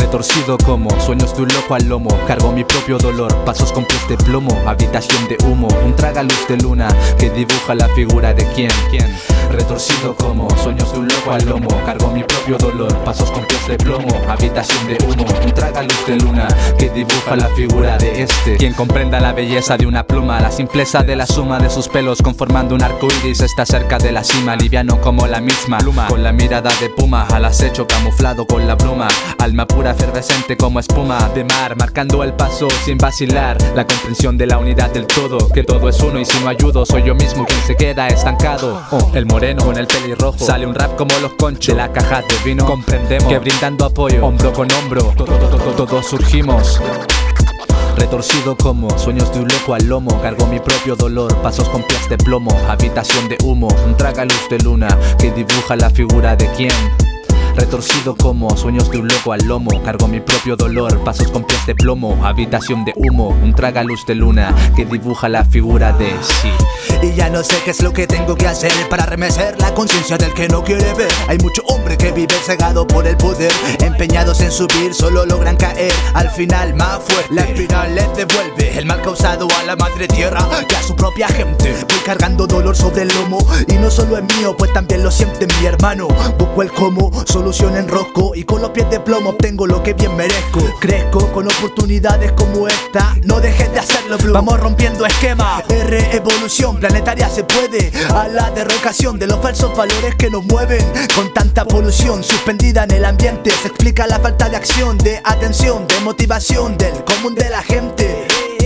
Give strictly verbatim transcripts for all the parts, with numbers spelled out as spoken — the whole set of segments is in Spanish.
Retorcido como sueños de un loco al lomo, cargo mi propio dolor, pasos con pies de plomo, habitación de humo, un tragaluz de luna que dibuja la figura de quién, quién. Retorcido como sueños de un loco al lomo, cargo mi propio dolor, pasos con pies de plomo, habitación de humo, un tragaluz de luna que dibuja la figura de este. Quien comprenda la belleza de una pluma, la simpleza de la suma de sus pelos conformando un arco iris, está cerca de la cima, liviano como la misma pluma, con la mirada de puma, al acecho camuflado con la bruma, alma pura efervescente como espuma de mar, marcando el paso sin vacilar, la comprensión de la unidad del todo, que todo es uno y si no ayudo soy yo mismo quien se queda estancado. Oh, el moreno con el pelirrojo, sale un rap como los conchos de la caja de vino, comprendemos que brindando apoyo, hombro con hombro, todos surgimos. Retorcido como sueños de un loco al lomo, cargo mi propio dolor, pasos con pies de plomo, habitación de humo, un tragaluz de luna que dibuja la figura de quién. Retorcido como sueños de un loco al lomo, cargo mi propio dolor, pasos con pies de plomo, habitación de humo, un tragaluz de luna que dibuja la figura de sí. Y ya no sé qué es lo que tengo que hacer para remecer la conciencia del que no quiere ver. Hay mucho hombre que vive cegado por el poder, empeñados en subir solo logran caer, al final más fuerte la espiral les devuelve el mal causado a la madre tierra y a su propia gente. Voy cargando dolor sobre el lomo y no solo es mío, pues también lo siente mi hermano. Busco el cómo, solución en rosco y con los pies de plomo obtengo lo que bien merezco. Crezco con oportunidades como esta, no dejes de hacerlo, Blue. Vamos rompiendo esquema, R evolución planetaria se puede, a la derrocación de los falsos valores que nos mueven. Con tanta polución suspendida en el ambiente se explica la falta de acción, de atención, de motivación del común de la gente.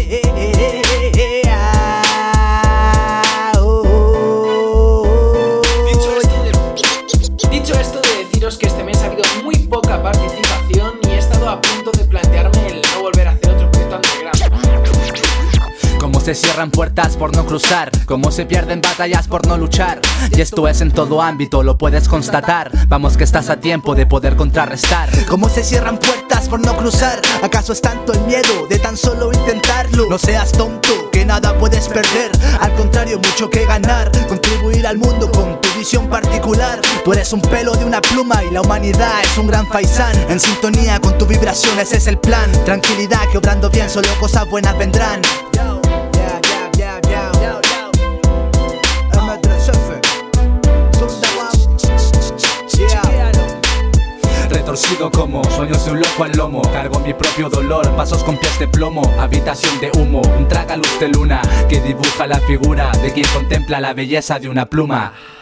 Dicho esto de deciros que este mes ha habido muy poca participación y he estado a punto de plantearme el no volver a hacer otro proyecto underground. Cómo se cierran puertas por no cruzar, cómo se pierden batallas por no luchar. Y esto es en todo ámbito, lo puedes constatar. Vamos que estás a tiempo de poder contrarrestar. Cómo se cierran puertas por no cruzar, ¿acaso es tanto el miedo de tan solo intentarlo? No seas tonto, que nada puedes perder, al contrario mucho que ganar. Contribuir al mundo con tu visión particular. Tú eres un pelo de una pluma y la humanidad es un gran faisán. En sintonía con tu vibración, ese es el plan. Tranquilidad que obrando bien solo cosas buenas vendrán. Retorcido como sueños de un loco al lomo, cargo mi propio dolor, pasos con pies de plomo, habitación de humo, un tragaluz de luna que dibuja la figura de quien contempla la belleza de una pluma.